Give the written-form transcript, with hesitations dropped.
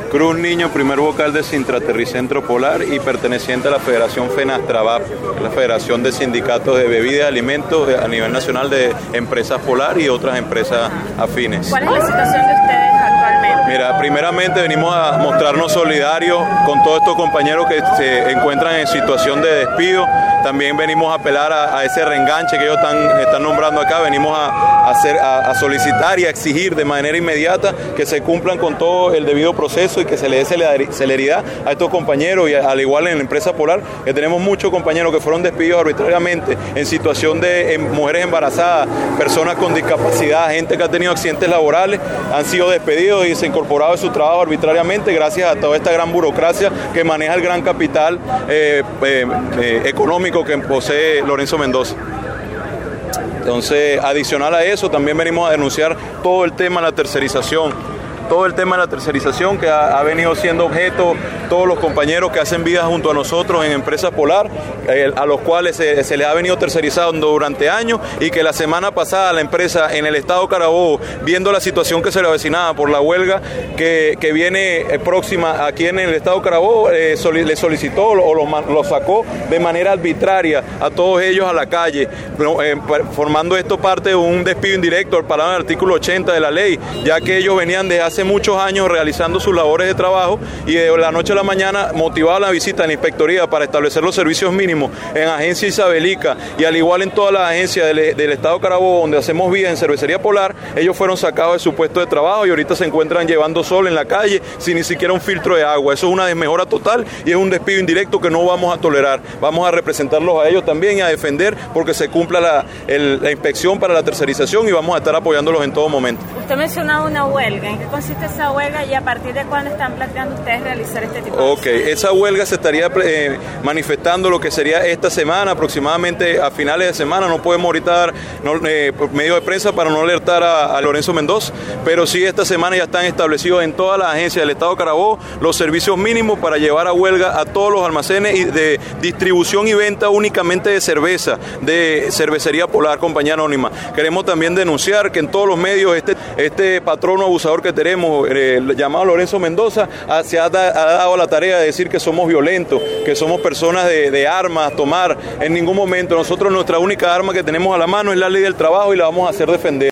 Cruz Niño, primer vocal de Sintraterricentro Polar y perteneciente a la Federación FENASTRAVAP, la Federación de Sindicatos de Bebidas y Alimentos a nivel nacional de empresas Polar y otras empresas afines. ¿Cuál es la situación de ustedes actualmente? Mira, primeramente venimos a mostrarnos solidarios con todos estos compañeros que se encuentran en situación de despido. También venimos a apelar a ese reenganche que ellos están nombrando acá. Venimos a solicitar y a exigir de manera inmediata que se cumplan con todo el debido proceso y que se le dé celeridad a estos compañeros, y al igual en la empresa Polar, que tenemos muchos compañeros que fueron despedidos arbitrariamente en situación de mujeres embarazadas, personas con discapacidad, gente que ha tenido accidentes laborales, han sido despedidos y se han incorporado de su trabajo arbitrariamente gracias a toda esta gran burocracia que maneja el gran capital económico que posee Lorenzo Mendoza. Entonces, adicional a eso, también venimos a denunciar todo el tema de la tercerización. Todo el tema de la tercerización que ha venido siendo objeto todos los compañeros que hacen vida junto a nosotros en Empresa Polar, a los cuales se les ha venido tercerizando durante años, y que la semana pasada la empresa en el estado Carabobo, viendo la situación que se le avecinaba por la huelga que viene próxima aquí en el estado Carabobo, le solicitó o lo sacó de manera arbitraria a todos ellos a la calle, formando esto parte de un despido indirecto al parado del artículo 80 de la ley, ya que ellos venían desde hace muchos años realizando sus labores de trabajo, y de la noche a la mañana, motivada la visita de la inspectoría para establecer los servicios mínimos en Agencia Isabelica y al igual en todas las agencias del estado Carabobo donde hacemos vida en Cervecería Polar, ellos fueron sacados de su puesto de trabajo y ahorita se encuentran llevando sol en la calle sin ni siquiera un filtro de agua. Eso es una desmejora total y es un despido indirecto que no vamos a tolerar. Vamos a representarlos a ellos también y a defender porque se cumpla la inspección para la tercerización, y vamos a estar apoyándolos en todo momento. Usted mencionaba una huelga. ¿En qué consiste esa huelga y a partir de cuándo están planteando ustedes realizar este tipo de acciones? Esa huelga se estaría manifestando lo que sería esta semana, aproximadamente a finales de semana. No podemos ahorita dar por medio de prensa para no alertar a Lorenzo Mendoza, pero sí esta semana ya están establecidos en todas las agencias del estado Carabobo los servicios mínimos para llevar a huelga a todos los almacenes y de distribución y venta únicamente de cerveza, de Cervecería Polar, compañía anónima. Queremos también denunciar que en todos los medios este patrono abusador que tenemos, llamado Lorenzo Mendoza, se ha dado la tarea de decir que somos violentos, que somos personas de armas, tomar. En ningún momento. Nosotros, nuestra única arma que tenemos a la mano es la ley del trabajo y la vamos a hacer defender.